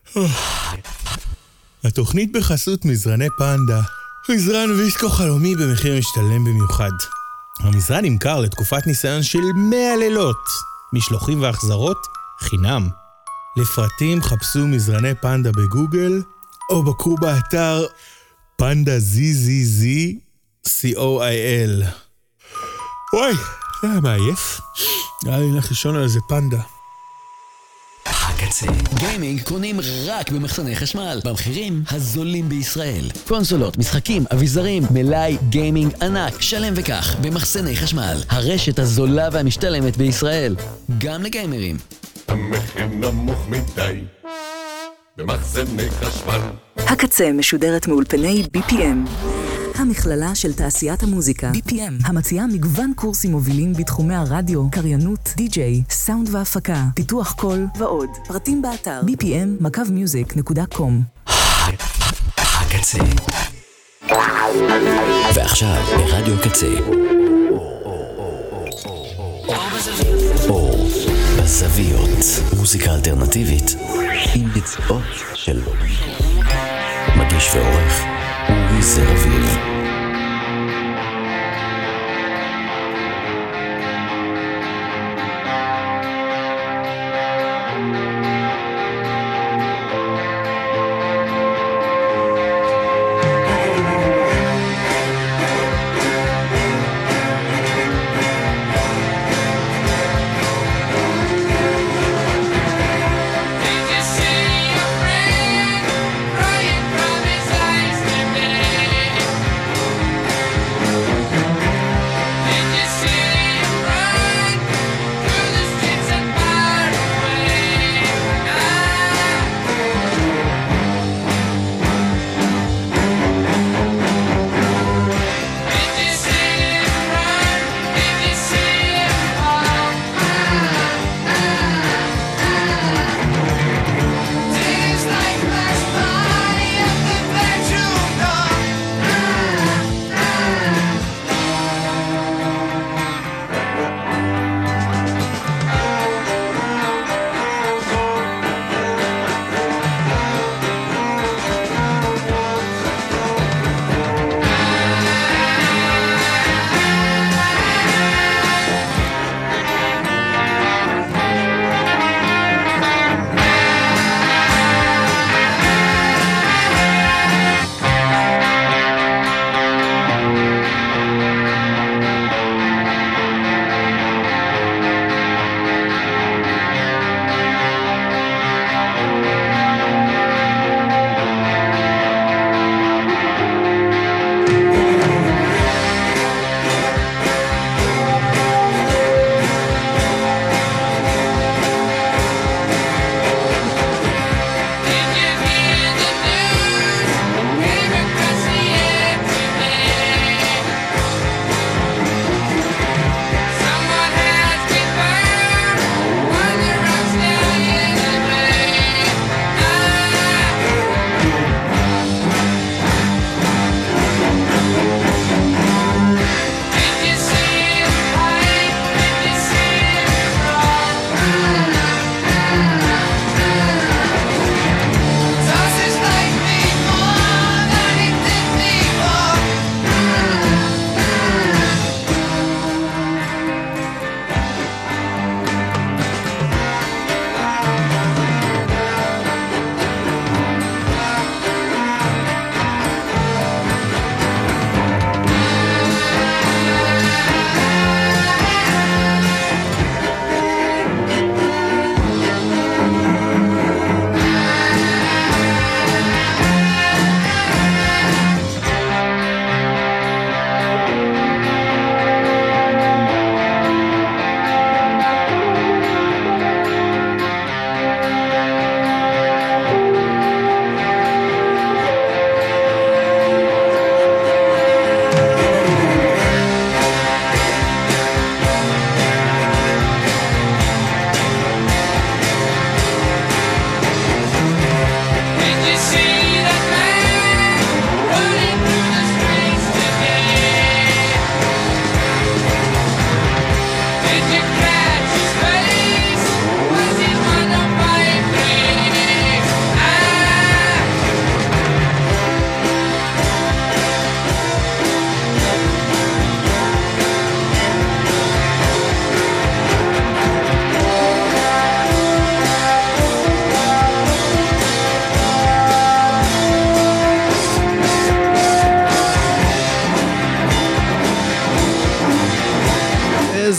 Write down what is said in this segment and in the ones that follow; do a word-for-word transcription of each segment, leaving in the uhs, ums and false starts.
התוכנית בחסות מזרני פנדה. מזרן ויסקו חלומי במחיר משתלם במיוחד. המזרן נמכר לתקופת ניסיון של מאה לילות. משלוחים והחזרות חינם. לפרטים חפשו מזרני פנדה בגוגל, או בקרו באתר פנדה זי זי זי סי או איי אל. וואי, זה היה מעייף. היה לי נלך לישון על איזה פנדה. הקצה. גיימינג קונים רק במחסני חשמל, במחירים הזולים בישראל. קונסולות, משחקים, אביזרים, מלאי גיימינג ענק, שלם וכך, במחסני חשמל. הרשת הזולה והמשתלמת בישראל, גם לגיימרים. המחיר נמוך מדי, במחסני חשמל. הקצה משודרת מאולפני בי פי אם. המכללה של תעשיית המוזיקה, בי פי אם, המציעה מגוון קורסים מובילים בתחומי הרדיו, קריינות, די-ג'יי, סאונד והפקה, פיתוח קול ועוד. פרטים באתר בי פי אם מקו מיוזיק נקודה קום. הקצה. ועכשיו ברדיו קצה. אור בזוויות. מוזיקה אלטרנטיבית עם ביצועות של מגיש ועורך אורי זרביב.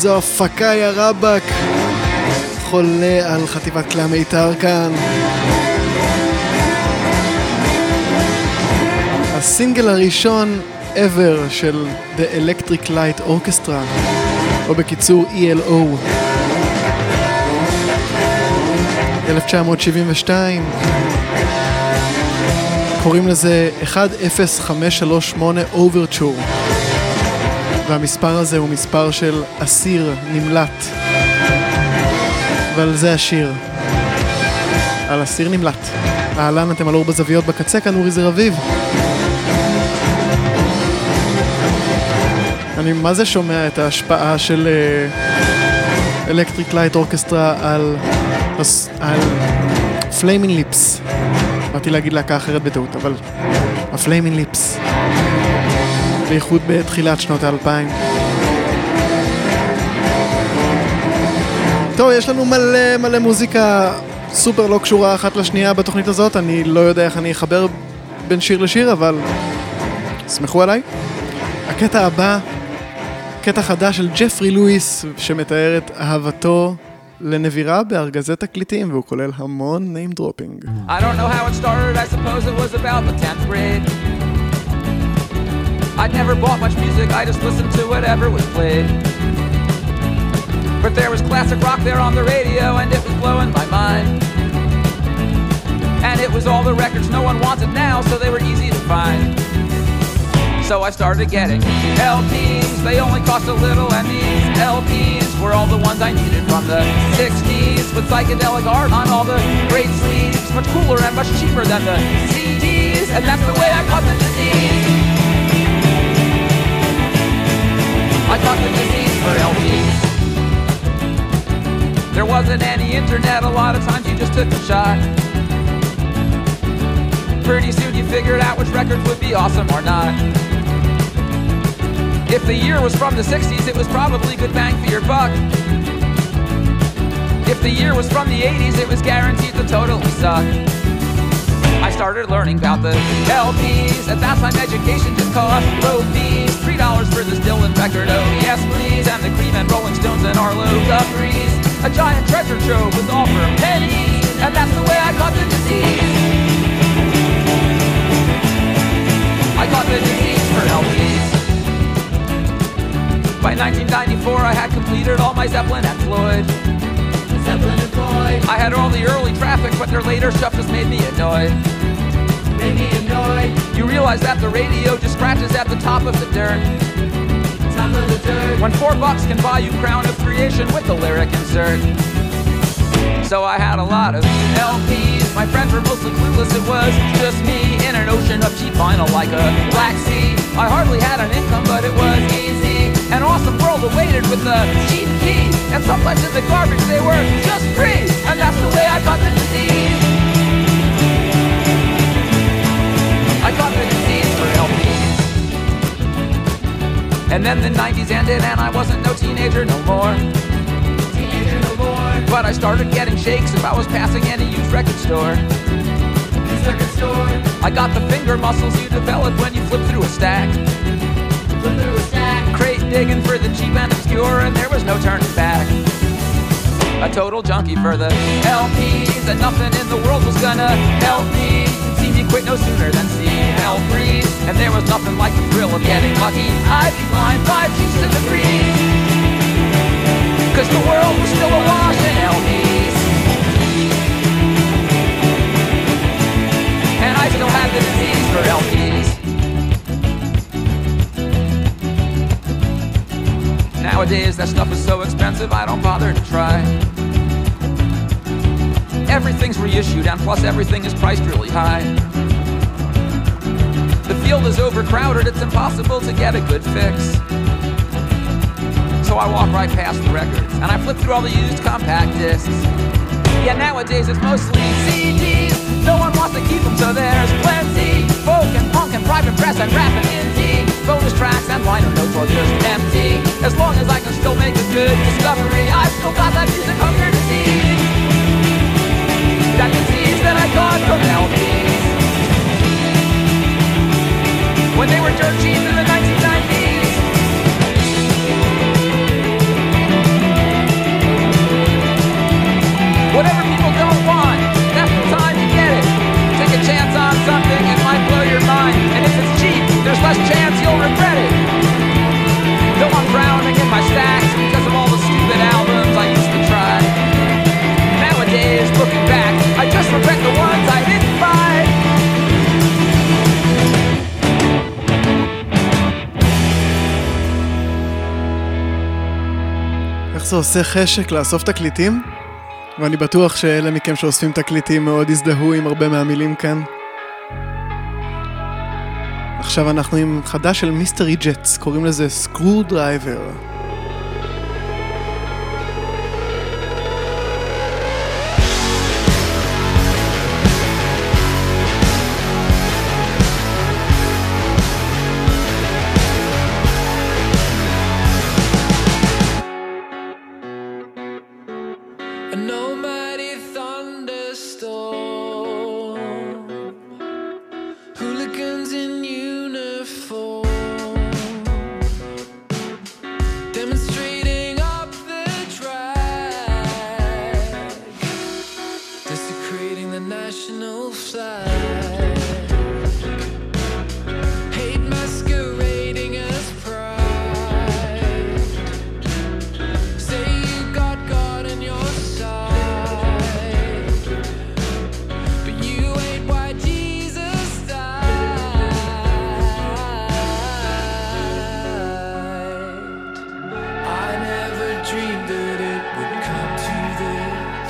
איזו הפקה יא רבק. חולה על חטיבת כלי המיתר כאן. הסינגל הראשון ever של The Electric Light Orchestra, או בקיצור E L O. אלף תשע מאות שבעים ושתיים. קוראים לזה אחד אפס חמש שלוש שמונה Overture. והמספר הזה הוא מספר של אסיר נמלט. אבל זה השיר. על אסיר נמלט. אהלן, אתם על אור בזוויות בקצה, כאן אורי זר אביב. אני מה זה שומע את ההשפעה של Electric Light Orchestra על על Flaming Lips. באתי להגיד להקה אחרת בטעות, אבל ה-Flaming Lips. בייחוד בתחילת שנות האלפיים. טוב, יש לנו מלא מלא מוזיקה סופר לא קשורה אחת לשנייה בתוכנית הזאת. אני לא יודע איך אני אחבר בין שיר לשיר, אבל סמכו עליי. הקטע הבא, קטע חדש של ג'פרי לואיס, שמתאר את אהבתו לנבירה בארגזי תקליטים, והוא כולל המון name dropping. I don't know how it started, I suppose it was about the tenth grade. I'd never bought much music, I just listened to whatever was played. But there was classic rock there on the radio, and it was blowing my mind. And it was all the records no one wanted now, so they were easy to find. So I started getting L Ps, they only cost a little, and these L Ps were all the ones I needed from the sixties, with psychedelic art on all the great sleeves, much cooler and much cheaper than the C Ds, and that's the way I caught the disease. I caught the disease for L Ps. There wasn't any internet, a lot of times you just took a shot. Pretty soon you figured out which records would be awesome or not. If the year was from the sixties, it was probably good bang for your buck. If the year was from the eighties, it was guaranteed to totally suck. I started learning about the L Ps, at that time education just cost low fees. Three dollars for this Dylan record, oh yes please, and the Cream and Rolling Stones and Arlo Guthries. A giant treasure trove with all for pennies, and that's the way I caught the disease. I caught the disease for L Ps. By nineteen ninety-four, I had completed all my Zeppelin and Floyd. Zeppelin and Floyd. I had all the early traffic, but their later stuff just made me annoyed. Made me annoyed. You realize that the radio just scratches at the top of the dirt. Top of the dirt. When four bucks can buy you Crown of Creation with the lyric insert. So I had a lot of L Ps. My friends were mostly clueless. It was just me in an ocean of cheap vinyl like a Black Sea. I hardly had an income, but it was easy. An awesome world awaited with the cheap key. And sometimes in the garbage they were just free. And that's the way I caught the disease. I caught the disease for L Ps. And then the nineties ended and I wasn't no teenager no more. Teenager no more. But I started getting shakes if I was passing any used record store. Record store. I got the finger muscles you develop when you flip through a stack. Flip through a stack. Crate digging for the cheap and obscure, and there was no turning back. A total junkie for the L Ps, and nothing in the world was gonna help me. See me quit no sooner than see hell freeze. And there was nothing like the thrill of getting lucky. I'd be flying five cheeks to the breeze. Cause the world was still awash in L Ps. And I still had the disease for L Ps. Nowadays that stuff is so expensive I don't bother to try. Everything's reissued and plus everything is priced really high. The field is overcrowded, it's impossible to get a good fix. So I walk right past the records and I flip through all the used compact discs. Yeah, nowadays it's mostly C Ds. No one wants to keep them, so there's plenty. Folk and punk and private press and rap and indie. Bonus tracks and liner notes are just empty. As long as I can still make a good discovery, I've still got that music hunger disease. That disease that I got from L Ps. When they were dirt cheap in the nineteen nineties. זה עושה חשק לאסוף תקליטים, ואני בטוח שאלה מכם שאוספים תקליטים מאוד הזדהו עם הרבה מהמילים כאן. עכשיו אנחנו עם חדש של מיסטרי ג'טס, קוראים לזה סקרו דרייבר.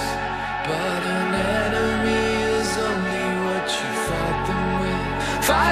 Fire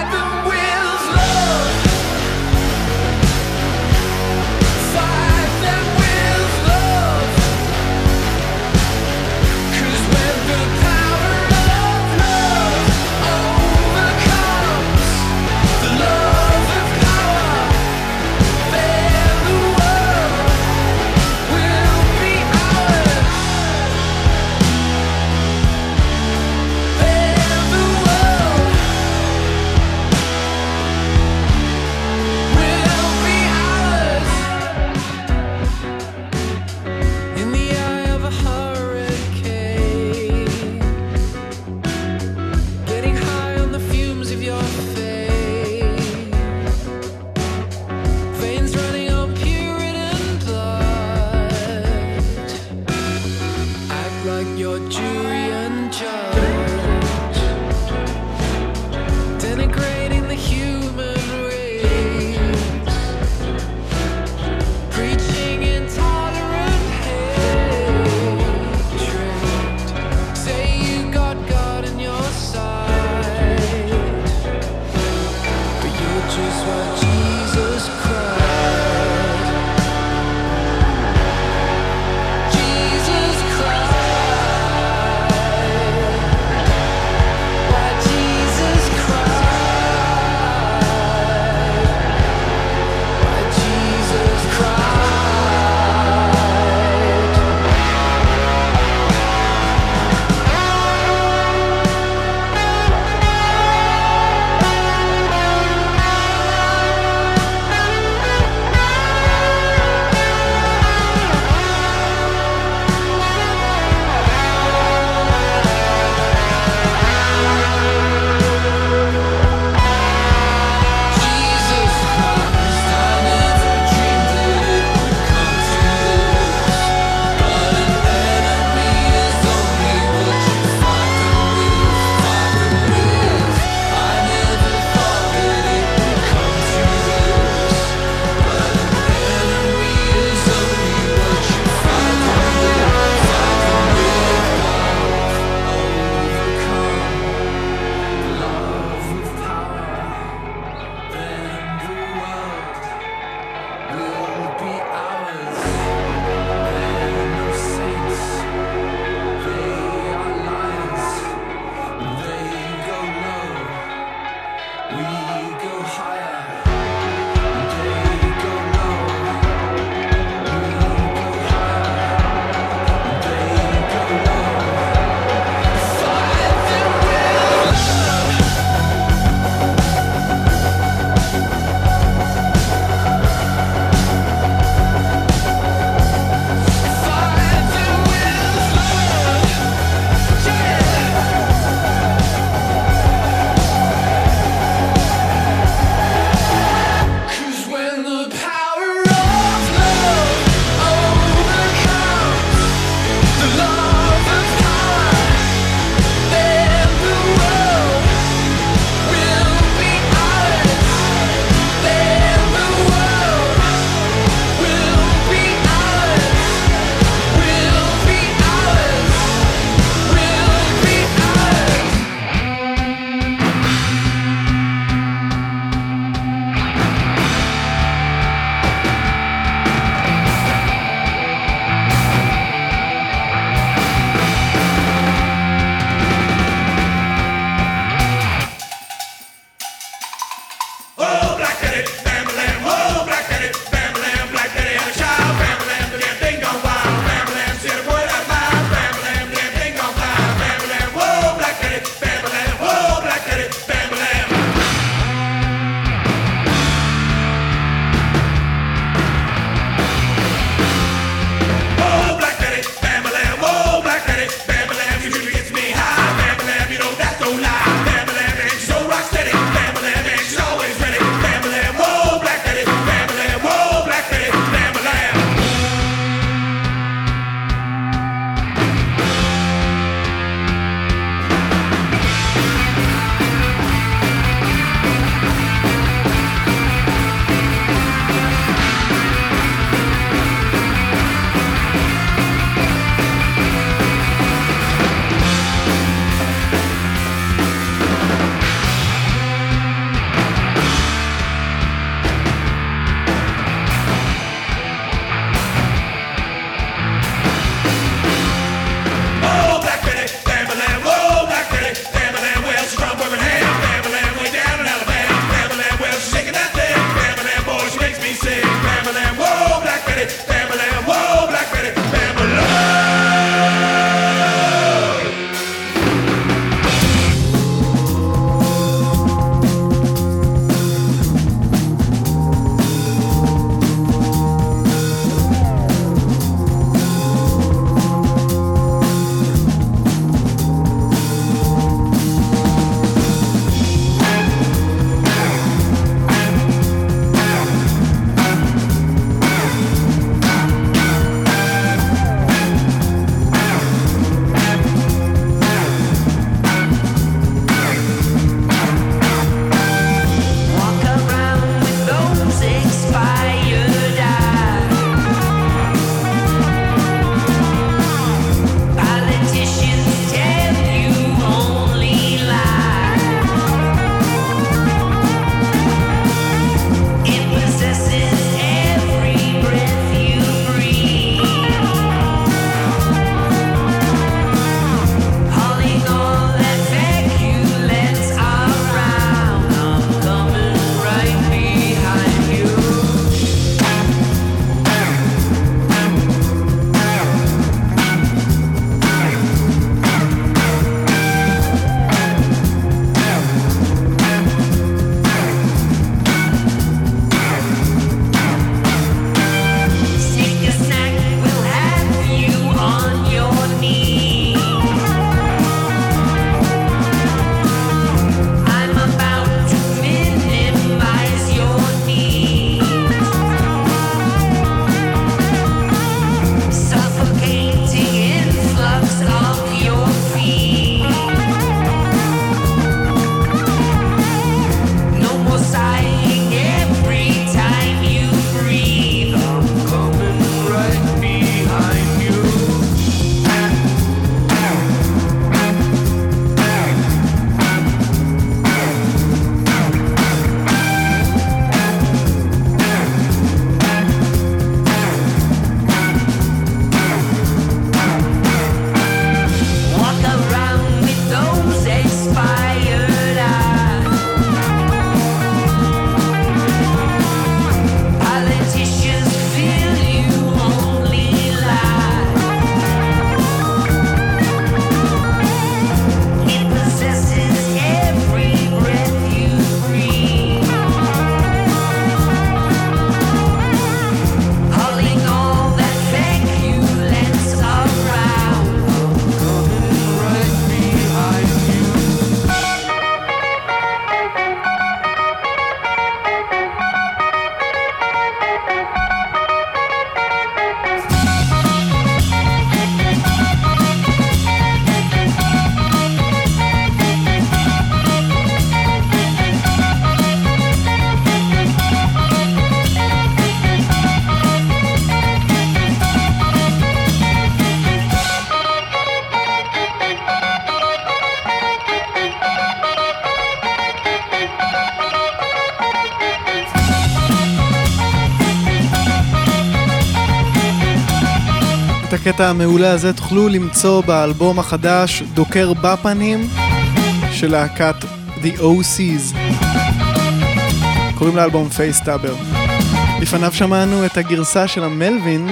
את הקטע המעולה הזה תוכלו למצוא באלבום החדש דוקר בפנים של להקת The או סי'ס. קוראים לאלבום Face Tabber. לפניו שמענו את הגרסה של המלווינס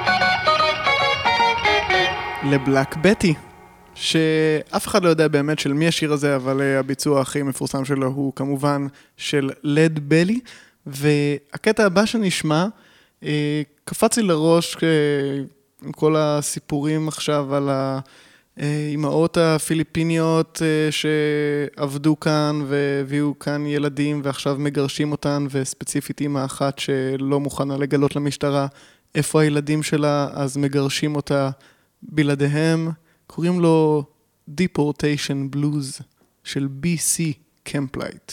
לבלק בטי, שאף אחד לא יודע באמת של מי השיר הזה, אבל הביצוע הכי מפורסם שלו הוא כמובן של לד בלי, והקטע הבא שנשמע קפץ לי לראש עם כל הסיפורים עכשיו על האימהות הפיליפיניות שעבדו כאן והביאו כאן ילדים ועכשיו מגרשים אותן, וספציפית אימא אחת שלא מוכנה לגלות למשטרה איפה הילדים שלה, אז מגרשים אותה בלעדיהם. קוראים לו Deportation Blues של בי סי Camplight.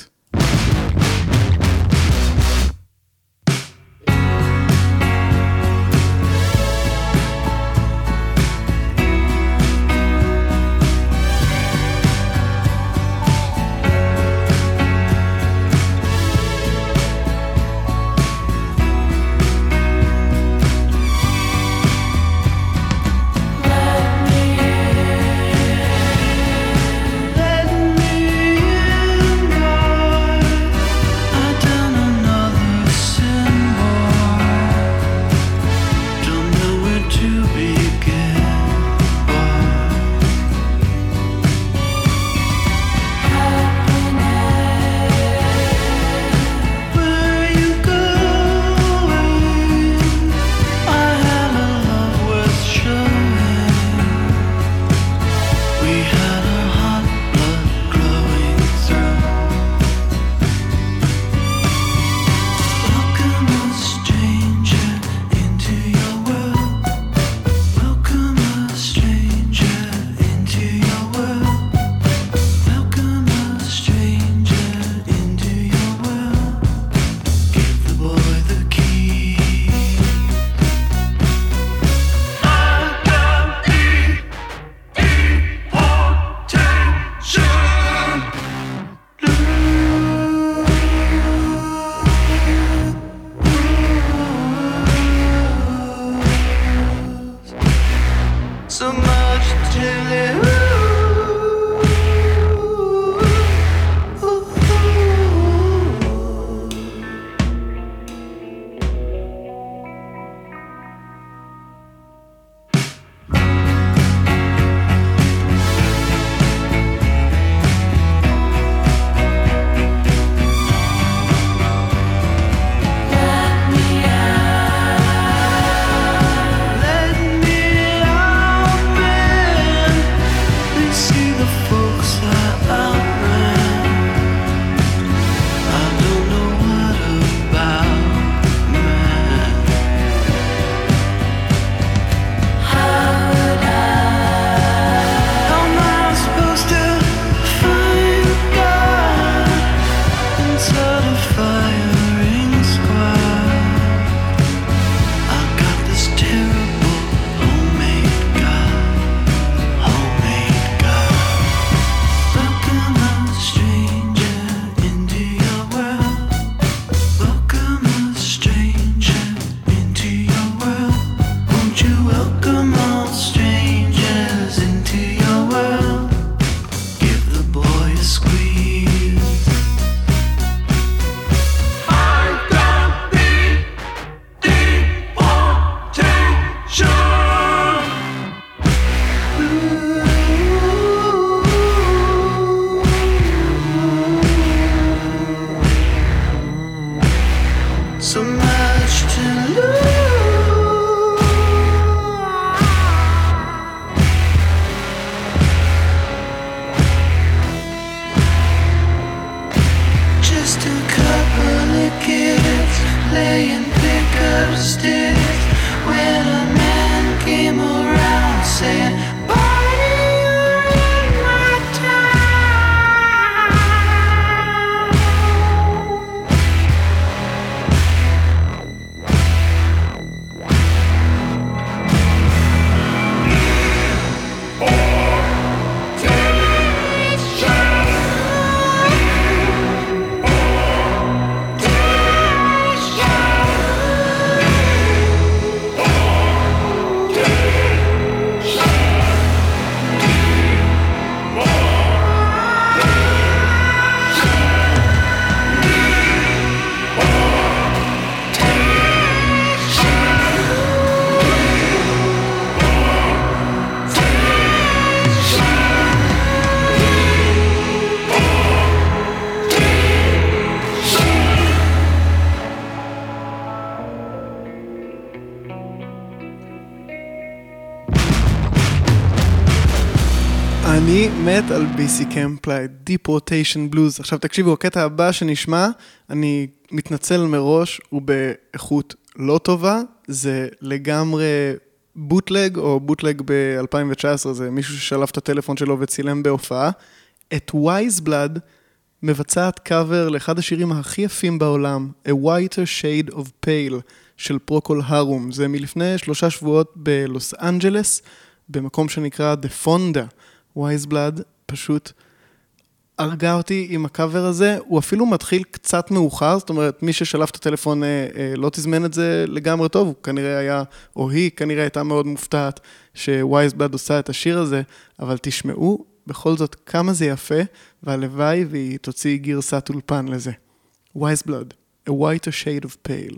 מת על בי סי Camp, Deep Rotation Blues. עכשיו תקשיבו, הקטע הבא שנשמע, אני מתנצל מראש, הוא באיכות לא טובה, זה לגמרי בוטלג, או בוטלג ב-אלפיים תשע עשרה, זה מישהו ששלף את הטלפון שלו וצילם בהופעה. את Wise Blood מבצעת קאבר לאחד השירים הכי יפים בעולם, A Whiter Shade of Pale, של פרוקול הרום. זה מלפני שלושה שבועות בלוס אנג'לס, במקום שנקרא The Fonda. Wise Blood פשוט הרגה אותי עם הקאבר הזה, הוא אפילו מתחיל קצת מאוחר, זאת אומרת, מי ששלף את הטלפון אה, אה, לא תזמן את זה לגמרי טוב, הוא כנראה היה, או היא כנראה הייתה מאוד מופתעת ש-Wise Blood עושה את השיר הזה, אבל תשמעו בכל זאת כמה זה יפה, והלוואי והיא תוציא גרסת אולפן לזה. Wise Blood, A Whiter Shade of Pale.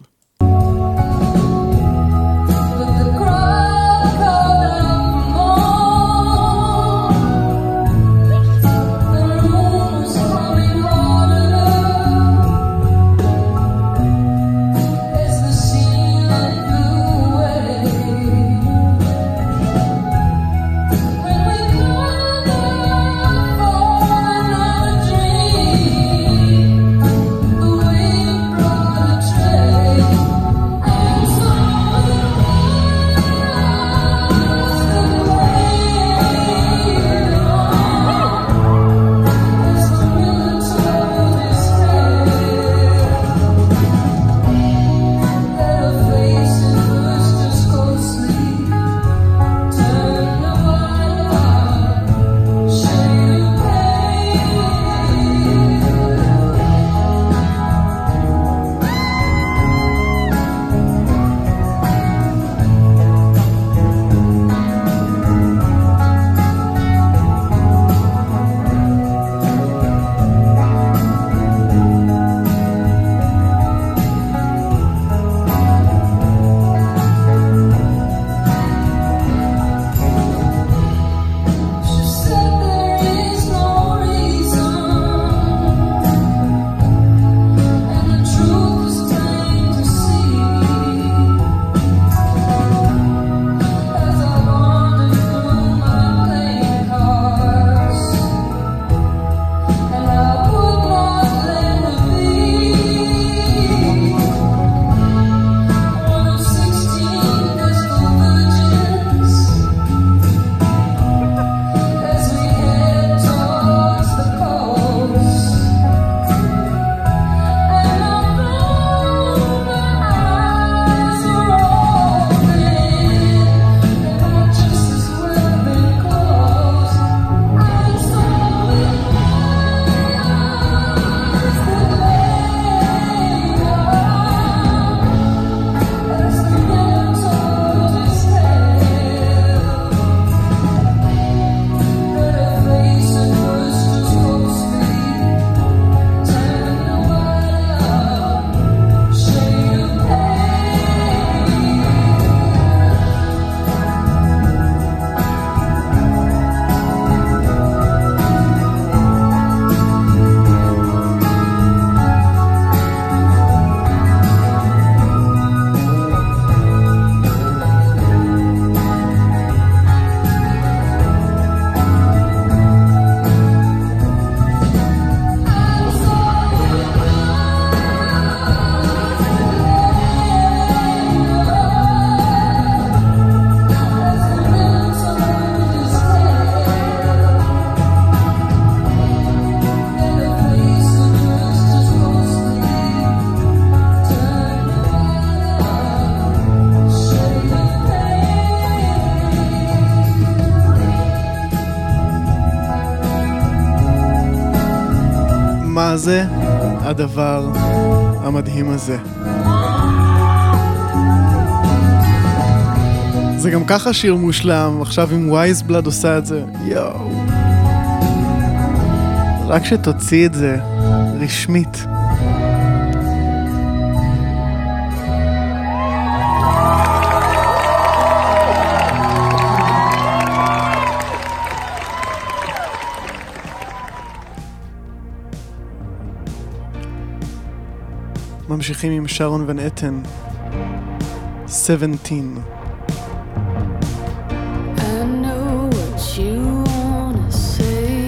מה זה הדבר המדהים הזה? זה גם ככה שיר מושלם, עכשיו עם Wise Blood עושה את זה, יואו. רק שתוציא את זה רשמית. ממשיכים עם שרון ון אתן, seventeen. I know what you wanna say.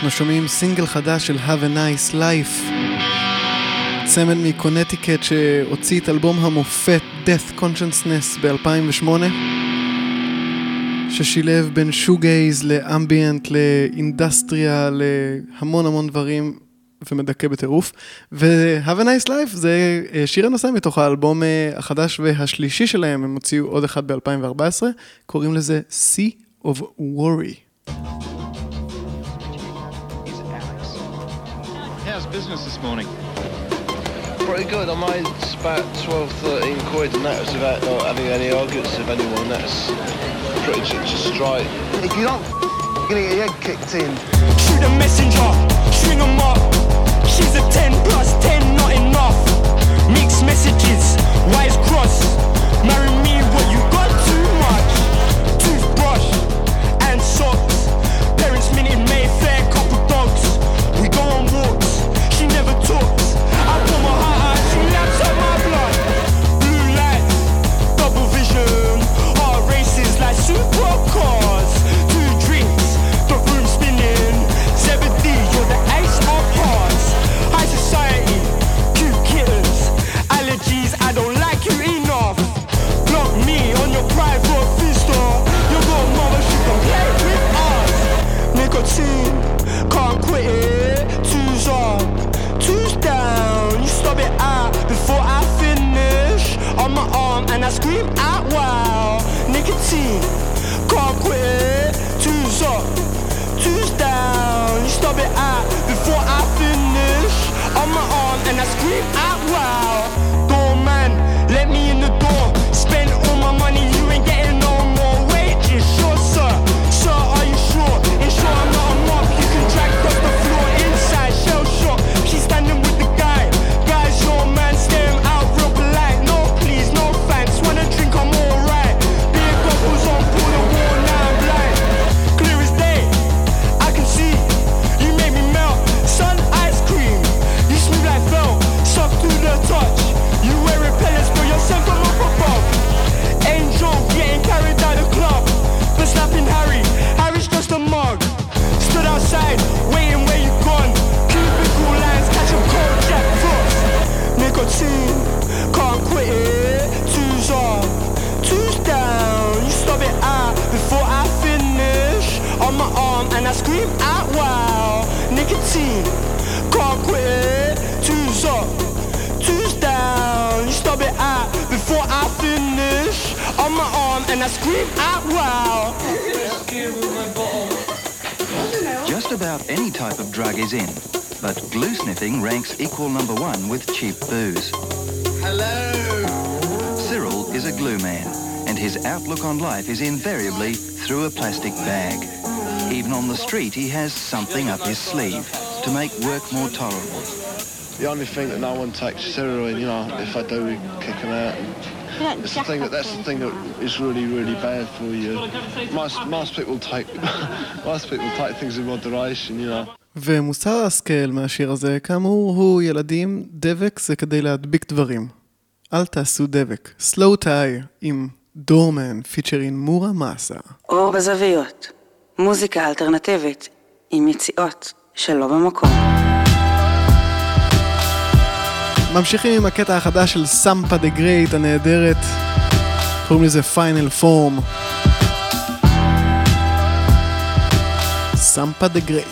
אנחנו שומעים סינגל חדש של Have a Nice Life, צמד מקונטיקט שהוציא את אלבום המופת Death Consciousness ב-אלפיים ושמונה, ששילב בין שוגייז לאמביאנט לאינדסטריה להמון המון דברים ומדכא בטירוף. ו-Have a Nice Life זה שיר הנושא מתוך האלבום החדש והשלישי שלהם. הם הוציאו עוד אחד ב-אלפיים וארבע עשרה, קוראים לזה Sea of Worry. How's business this morning? Pretty good. I made about twelve, thirteen quid, and that was without not having any arguments with anyone. That's pretty just straight. If you don't, you're gonna get your head kicked in. Shoot a messenger, string 'em up. She's a ten plus ten, not enough. Mixed messages, wise cross. Marry me, what you got too much. Toothbrush and socks. Parents minute Mayfair, couple dogs. We go on walks, she never talks. I pull my heart out, she laps up my blood. Blue light, double vision. Heart races like supercars. Two drinks, the room spinning. Zebedee, you're the ace of hearts. High society, cute kittens. Allergies, I don't like you enough. Block me on your private vista. Your little mama, she can play with us. Nicotine, can't quit it. Two's up, two's down. You stop it out before I finish. On my arm and I scream out wow. Nicotine, can't quit it. Two's up, two's down. You stop it out before I finish. On my arm and I scream out wow. Doorman, let me in the door. Spend all my money, you ain't getting no more wages. Sure sir, sir are you sure? Ensure I'm not a mob. You can drag across the floor inside. Shell shock, she's standing with the guy. Guys, your man, stare him out real polite. No please, no thanks, wanna drink, I'm alright. Beer goggles on, pull the wall, now I'm blind. Clear as day, I can see. You make me melt, sun ice cream. You smooth like felt, soft to the touch. You wear repellents, but yourself from up above. Angel getting carried out the club. But slapping Harry, Harry's just a mug. Stood outside, waiting where you gone. Cubicle lines, catch a cold Jack Frost. Nicotine, can't quit it. Two's up, two's down. You stop it out before I finish. On my arm and I scream out wow. Nicotine, can't quit it. Two's up, two's down. You stop it out before I finish. On my arm and I scream out wow. Just about any type of drug is in, but glue sniffing ranks equal number one with cheap booze. Hello. Cyril is a glue man, and his outlook on life is invariably through a plastic bag. Even on the street, he has something up his sleeve to make work more tolerable. The only thing that no one takes is heroin, you know, if I do, we kick them out. And it's the thing that, that's the thing that is really, really bad for you. Most, most people take, most people take things in moderation, you know. ומוסר ההשכל מהשיר הזה, כאמור, הוא ילדים, דבק זה כדי להדביק דברים. אל תעשו דבק. Slow Tie עם דורמן, פיצ'רין מורה מסה. אור בזוויות, מוזיקה אלטרנטיבית עם יציאות שלא במקום. ממשיכים עם הקטע החדש של סמפה דה גרייט הנהדרת, קוראים לזה פיינל פורם. סמפה דה גרייט.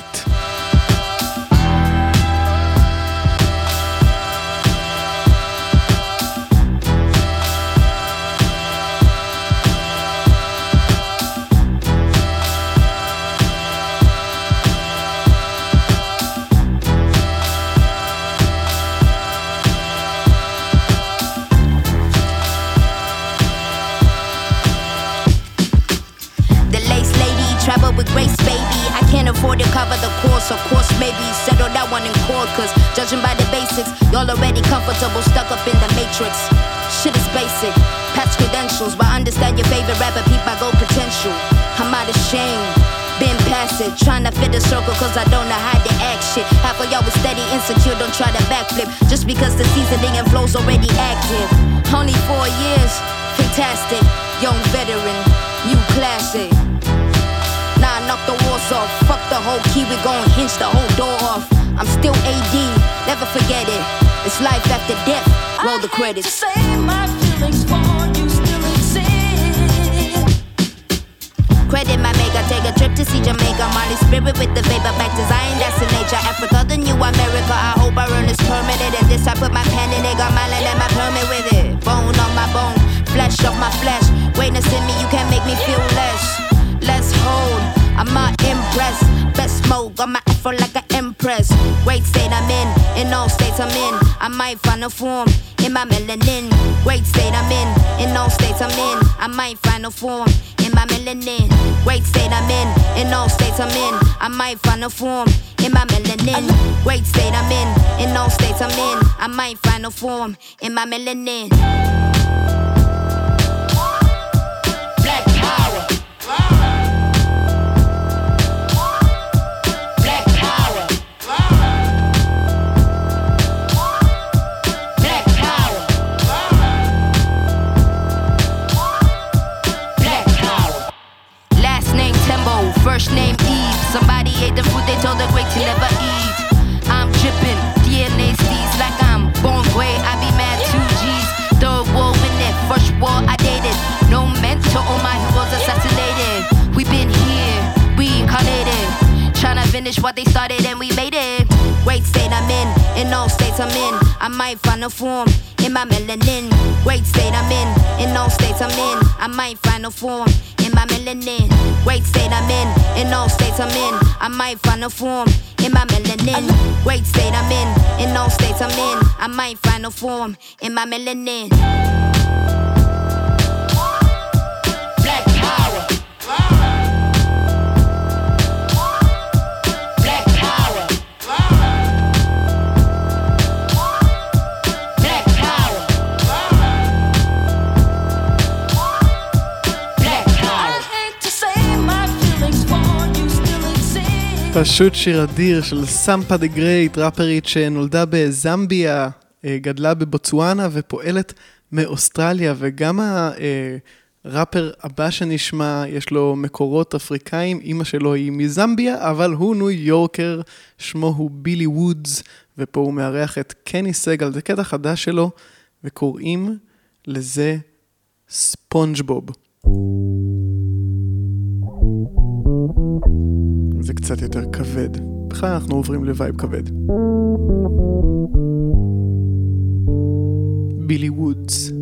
Afford to cover the course, of course maybe settle that one in court, cause judging by the basics, y'all already comfortable, stuck up in the matrix. Shit is basic, past credentials, but understand your favorite rapper, peep my gold potential. I'm out of shame, been past it, trying to fit a circle cause I don't know how to act shit. Half of y'all was steady insecure, don't try to backflip, just because the seasoning and flow's already active. Only four years, fantastic, young veteran, new classic. Nah, knock the walls off, fuck the whole key, we gon' hinge the whole door off. I'm still A D, never forget it. It's life after death, roll the credits. I hate to say my feelings for you still exist. Credit my maker, take a trip to see Jamaica. Molly spirit with the vapor, back to Zion, that's the nature. Africa, the new America, I hope I earn this permanent. And this I put my pen in it, got my land and my permit with it. Bone on my bone, flesh off my flesh. Greatness in me, you can't make me feel less. Let's hold, I'm not impressed. Best smoke, got my afro like an empress. Great state I'm in, in all states I'm in. I might find a form in my melanin. Great state I'm in, in all states I'm in. I might find a form in my melanin. Great state I'm in, in all states I'm in. I might find a form in my melanin. Great state I'm in, in all states I'm in. I might find a form in my melanin. Black power. Black power. Black power. Black power. Last name Tembo, first name Eve. Somebody ate the food they told the great to never eat. I'm dripping, D N A steez like I'm born gray. I be mad two G's. Third war in it, first war I dated. No mentor, all my heroes assassinated. We been here, reincarnated. Tryna finish what they started and we made it. Great state I'm in, in all states I'm in. I might find a form in my melanin. Great state I'm in, in all states I'm in. I might find a form in my melanin. Great state I'm in, in all states I'm in. I might find a form in my melanin. Great state I'm in, in all states I'm in. I might find a form in my melanin. Black power. Black power. Black power. Black power. I hate to say my feelings for you still exist. פשוט שיר אדיר של סמפה דה גרייט, ראפרית שנולדה בזמביה, גדלה בבוצואנה ופועלת מאוסטרליה, וגם הראפר הבא שנשמע יש לו מקורות אפריקאים, אמא שלו היא מזמביה, אבל הוא ניו יורקר, שמו הוא בילי וודס, ופה הוא מארח את קני סגל, זה קטע חדש שלו, וקוראים לזה ספונג'בוב. זה קצת יותר כבד. בכלל אנחנו עוברים לווייב כבד. בילי וודס.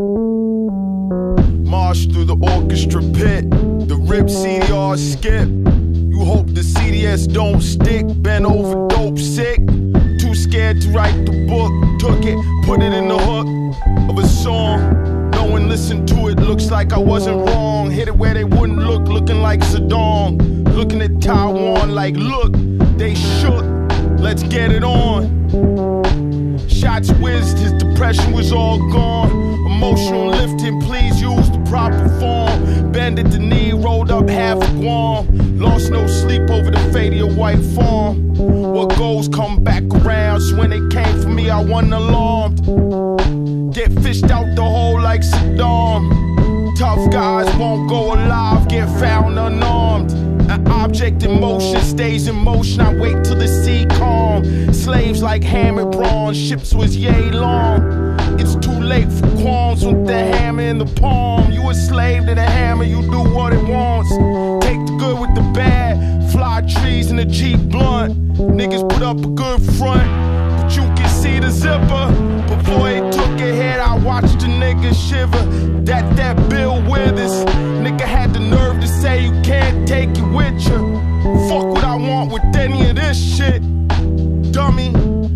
March through the orchestra pit, the rip C D R skip. You hope the C D S don't stick, bent over dope sick. Too scared to write the book, took it, put it in the hook of a song. No one listened to it, looks like I wasn't wrong. Hit it where they wouldn't look, looking like Saddam. Looking at Taiwan like, look, they shook, let's get it on. Shots whizzed, his depression was all gone. Emotional lifting, please use the proper form. Bended the knee, rolled up half a Guam. Lost no sleep over the fate of your white farm. What goes come back around, so when they came for me I wasn't alarmed. Get fished out the hole like Saddam. Tough guys won't go alive, get found unarmed. An object in motion stays in motion, I wait till the sea calm. Slaves like hammer bronze, ships was yay long. It's too late for qualms with the hammer in the palm. You a slave to the hammer, you do what it wants. Take the good with the bad, fly trees in a Jeep blunt. Niggas put up a good front, but you can see the zipper. Before he took a hit, I watched the nigga shiver. That that Bill Withers, nigga had the nerve to say you can't take it with you. Fuck what I want with any of this shit, dummy.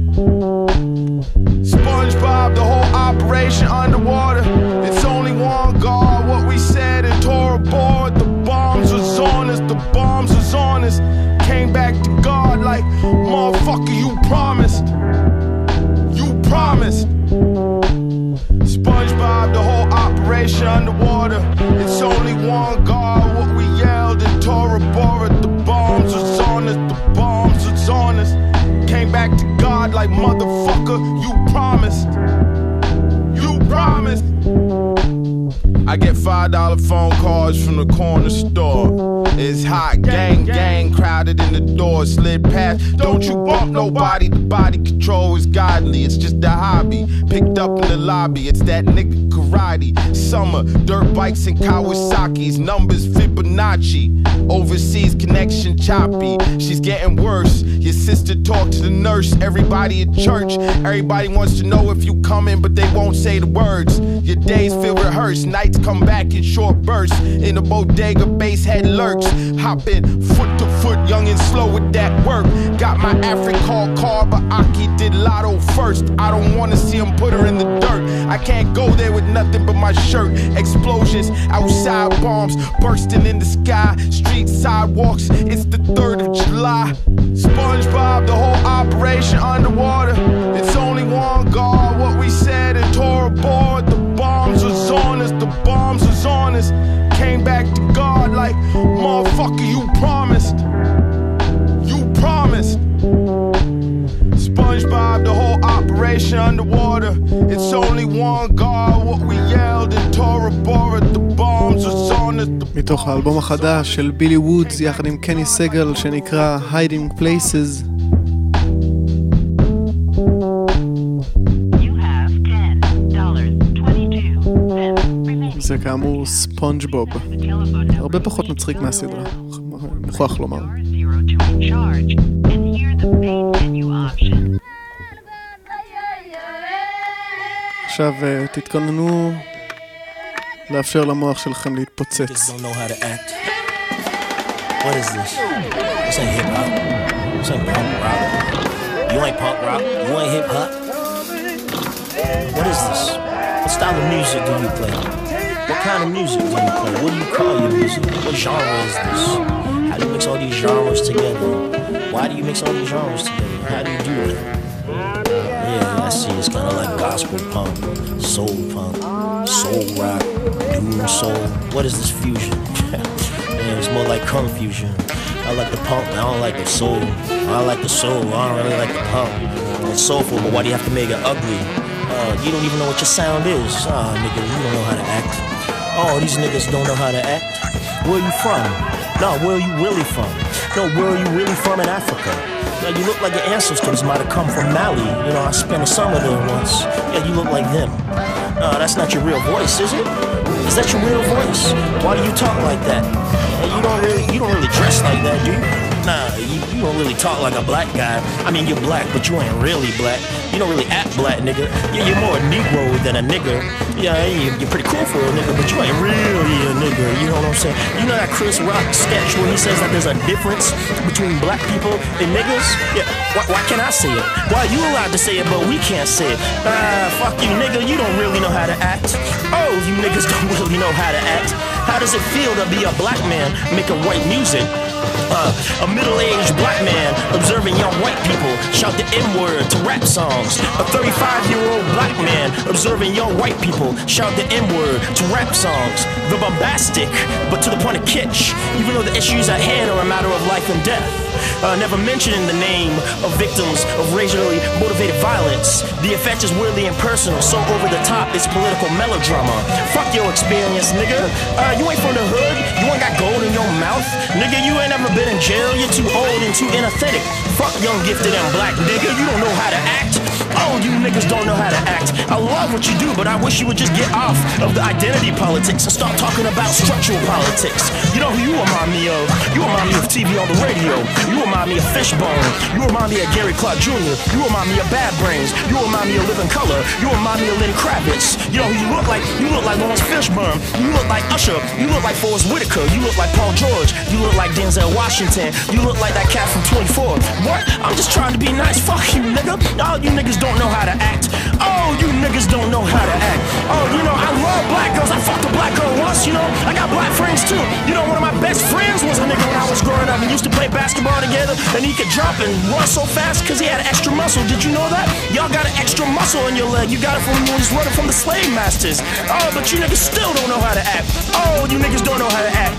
SpongeBob, the whole operation underwater. It's only one guard, what we said in Tora Bora. The bombs was on us, the bombs was on us. Came back to God like, motherfucker, you promised. You promised. SpongeBob, the whole operation underwater. It's only one guard, what we yelled in Tora Bora. The bombs was on us, the bombs was on us. Came back to God like, motherfucker, you promised. You promised. I get five dollar phone calls from the corner store. It's hot, gang, gang, crowd crowded and the door slid past. Don't you bump nobody, the body control is godly. It's just a hobby, picked up in the lobby. It's that nigga karate. Summer, dirt bikes and Kawasaki's. Numbers Fibonacci. Overseas connection choppy. She's getting worse. Your sister talked to the nurse. Everybody at church. Everybody wants to know if you coming, but they won't say the words. Your days feel rehearsed. Nights come back in short bursts. In the bodega, bass head lurks. Hopping foot to foot, young and slow with that work. Got my African car, but Aki did lotto first. I don't wanna see him put her in the dirt. I can't go there with nothing but my shirt. Explosions, outside bombs bursting in the sky. Street sidewalks, it's the third of July. SpongeBob, the whole operation underwater. It's only one God, what we said and tore aboard. The bombs was on us, the bombs was on us. Came back to God like, motherfucker, you promised. You promised. SpongeBob, the whole operation underwater. It's only one God, what we yelled and Tora Bora. The bombs was on us. מתוך האלבום החדש של בילי וודס יחד עם קני סגל שנקרא Hiding Places. זה כאמור ספונג'בוב. הרבה פחות מצחיק מהסדרה, מוכרח לומר. עכשיו תתכוננו לאפשר למוח שלכם להתפוצץ. What is this? This ain't hip hop. This ain't punk rock. You ain't punk rock. You ain't hip hop. What is this? What style of music do you play? What kind of music do you play? What do you call your music? What genre is this? How do you mix all these genres together? Why do you mix all these genres together? How do you do it? Yeah, I see. It's kind of like gospel punk, soul punk, soul rock, doom soul. What is this fusion? Yeah, it's more like confusion. I like the punk, I don't like the soul. I like the soul, I don't really like the punk. It's soulful, but why do you have to make it ugly? Uh, you don't even know what your sound is. Ah, oh, nigga, you don't know how to act. Oh, these niggas don't know how to act. Where are you from? No, where are you really from? No, where are you really from in Africa? Yeah, you look like your ancestors might have come from Mali. You know, I spent a summer there once. Yeah, you look like them. No, that's not your real voice, is it? Is that your real voice? Why do you talk like that? You don't really, you don't really dress like that, do you? Nah, you, you don't really talk like a black guy. I mean, you're black, but you ain't really black. You don't really act black, nigga. Yeah, you're more a Negro than a nigger. Yeah, you're pretty cool for a nigga, but you ain't really a nigger. You know what I'm saying? You know that Chris Rock sketch where he says that there's a difference between black people and niggers? Yeah, why, why can't I say it? Why are you allowed to say it, but we can't say it? Ah, fuck you, nigga. You don't really know how to act. Oh, you niggas don't really know how to act. How does it feel to be a black man making white music? Uh, a middle-aged black man observing young white people shout the N-word to rap songs. A thirty-five-year-old black man observing young white people shout the N-word to rap songs. The bombastic, but to the point of kitsch, even though the issues at hand are a matter of life and death. Uh, never mentioning the name of victims of racially motivated violence. The effect is weirdly impersonal, so over the top it's political melodrama. Fuck your experience, nigga. Uh, you ain't from the hood, you ain't got gold in your mouth. Nigga, you ain't ever been in jail, you're too old and too inauthentic. Fuck young, gifted, and black, nigga, you don't know how to act. Oh, you niggas don't know how to act. I love what you do, but I wish you would just get off of the identity politics and start talking about structural politics. You know who you remind me of? You remind me of T V on the radio. You remind me of Fishbone. You remind me of Gary Clark Junior You remind me of Bad Brains. You remind me of Living Color. You remind me of Lenny Kravitz. You know who you look like? You look like Lawrence Fishburne. You look like Usher. You look like Forrest Whitaker. You look like Paul George. You look like Denzel Washington. You look like that cat from twenty-four. What? I'm just trying to be nice. Fuck you, nigga. All you niggas don't know how to act. Oh, you niggas don't know how to act. Oh, you know, I love black girls. I fucked a black girl once, you know. I got black friends too. You know, one of my best friends was a nigga when I was growing up and used to play basketball together. And he could jump and run so fast because he had extra muscle. Did you know that? Y'all got an extra muscle in your leg. You got it from when you was running from the slave masters. Oh, but you niggas still don't know how to act. Oh, you niggas don't know how to act.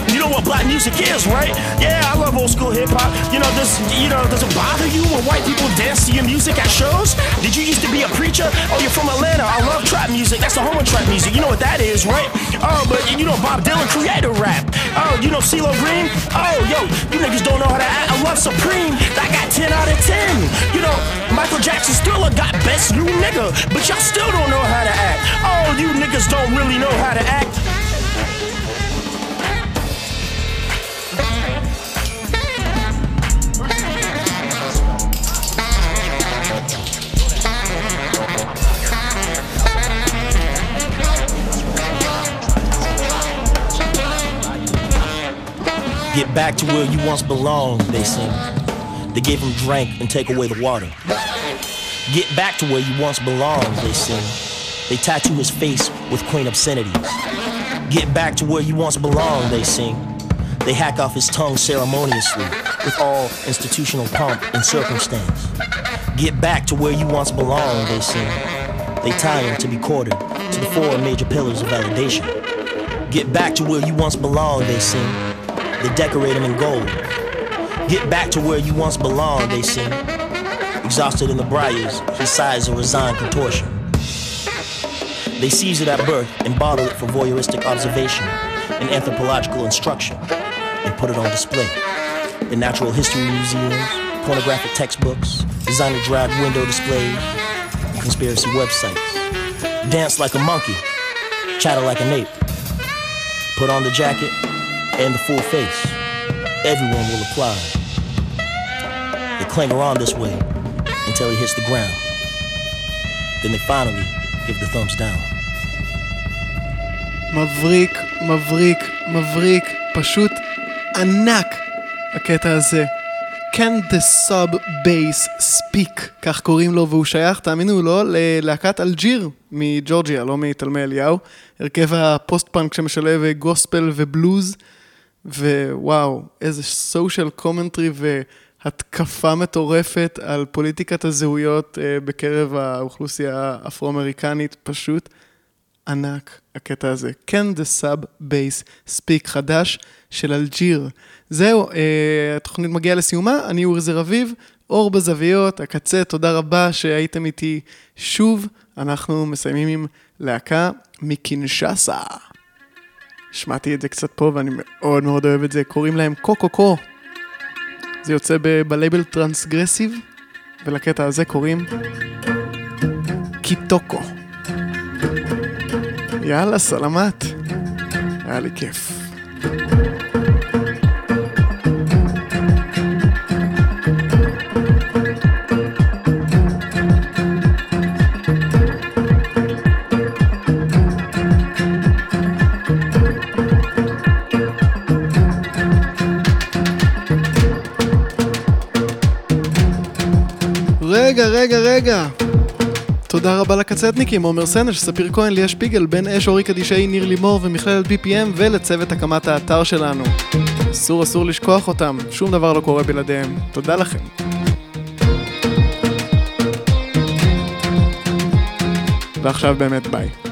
You know what black music is, right? Yeah, I love old school hip hop. You know, does you know does it bother you when white people dance to your music at shows? Did you used to be a preacher? Oh, you're from Atlanta. I love trap music. That's the home of trap music. You know what that is, right? Oh, but you know Bob Dylan created rap. Oh, you know CeeLo Green? Oh, yo, you niggas don't know how to act. I love Supreme. That got ten out of ten. You know, Michael Jackson still got best new nigga, but y'all still don't know how to act. Oh, you niggas don't really know how to act. Get back to where you once belonged, they sing. They gave him drink and take away the water. Get back to where you once belonged, they sing. They tattoo his face with quaint obscenities. Get back to where you once belonged, they sing. They hack off his tongue ceremoniously with all institutional pomp and circumstance. Get back to where you once belonged, they sing. They tie him to be quartered to the four major pillars of validation. Get back to where you once belonged, they sing. They decorate him in gold. Get back to where you once belonged, they sing. Exhausted in the briars, he sighs a resigned contortion. They seize it at birth and bottle it for voyeuristic observation and anthropological instruction and put it on display in natural history museums, pornographic textbooks, designer drag window displays, conspiracy websites. Dance like a monkey, chatter like an ape. Put on the jacket and the full face. Everyone will apply. They cling around this way until he hits the ground. Then they finally give the thumbs down. מבריק, מבריק, מבריק, פשוט ענק הקטע הזה. Can the sub bass speak, כך קוראים לו, והוא שייך, תאמינו לו, ללהקת אלג'יר מג'ורג'יה, לא מתלמי אליהו, הרכב הפוסט-פאנק שמשלב גוספל ובלוז, ווואו, איזה סושיאל קומנטרי והתקפה מטורפת על פוליטיקת הזהויות בקרב האוכלוסייה האפרו-אמריקנית, פשוט ענק הקטע הזה. Can the sub bass speak, חדש של אלג'יר. זהו, התוכנית מגיעה לסיומה, אני אורי זר אביב, אור בזוויות, הקצה, תודה רבה שהייתם איתי שוב. אנחנו מסיימים עם להקה מקינשסה. שמעתי את זה קצת פה ואני מאוד מאוד אוהב את זה, קוראים להם קוקוקו. זה יוצא ב- בלייבל טרנסגרסיב, ולקטע הזה קוראים קיטוקו. יאללה, סלמת. היה לי כיף. רגע, רגע, רגע. תודה רבה לקצטניקים, עומר סנש, ספיר כהן, ליה שפיגל, בן אש, אורי קדישאי, ניר לימור ומכללת בי פי אם, ולצוות הקמת האתר שלנו. אסור, אסור לשכוח אותם, שום דבר לא קורה בלעדיהם. תודה לכם. ועכשיו באמת ביי.